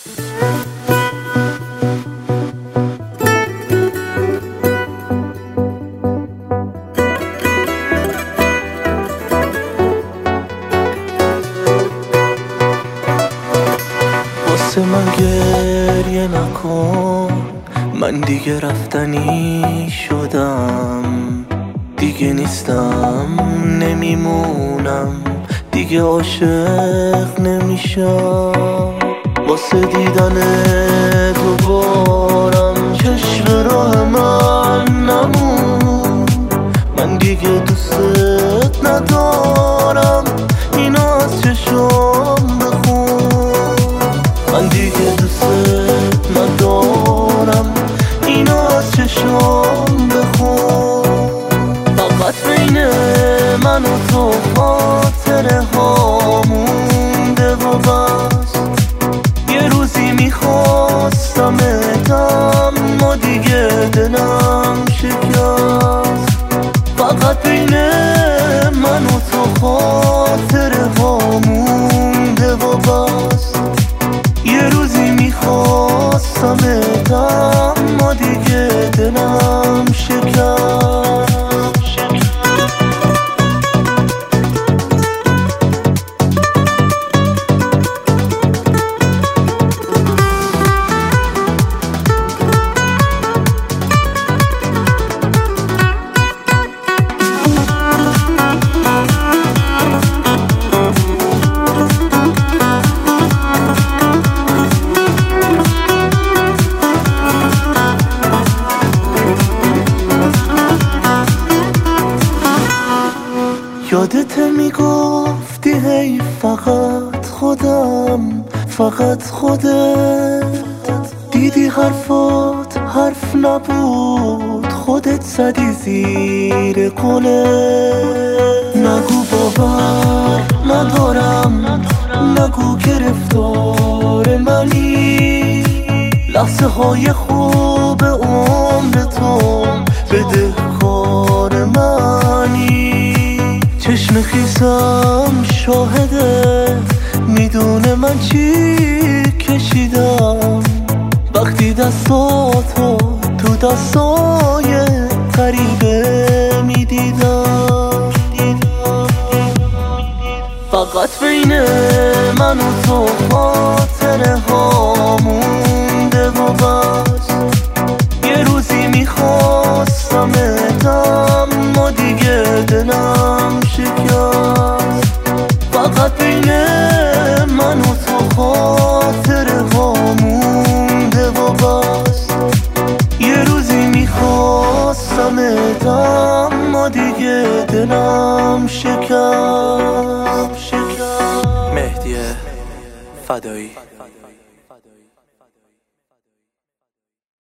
واسه من گریه نکن، من دیگه رفتنی شدم، دیگه نیستم، نمیمونم، دیگه عاشق نمیشم. واسه دیدن دوبارم چشم راه من نمون، من دیگه دوست ندارم، اینا از چشم بخون. من دیگه دوست ندارم، اینا از چشم بخون. فقط بین من و تو خاطره ها مونده و بس. یه روزی میخواستم ادم ما دیگه دلم شکست. فقط بین من و تو خاطره ها مونده و بس. یه روزی میخواستم ادم ما دیگه دلم شکست. یادت میگفتی هی فقط خودم، فقط خودت. دیدی حرفات حرف نبود، خودت زدی زیر قلت. نگو باور ندارم، نگو گرفتار منی. لحظه های خوب عمر تو بدهکار منی. چشم خیسم شاهده، میدونه من چی کشیدم وقتی دستاتو تو دستای غریبه میدیدم. فقط بین من و تو خاطره ها مونده و بس. یه روزی میخواستم ادم ما دیگه دلم شکست. فقط بین من و تو خاطره ها مونده و بس. یه روزی میخواستم ادم ما دیگه دلم شکست. مهدی فدایی.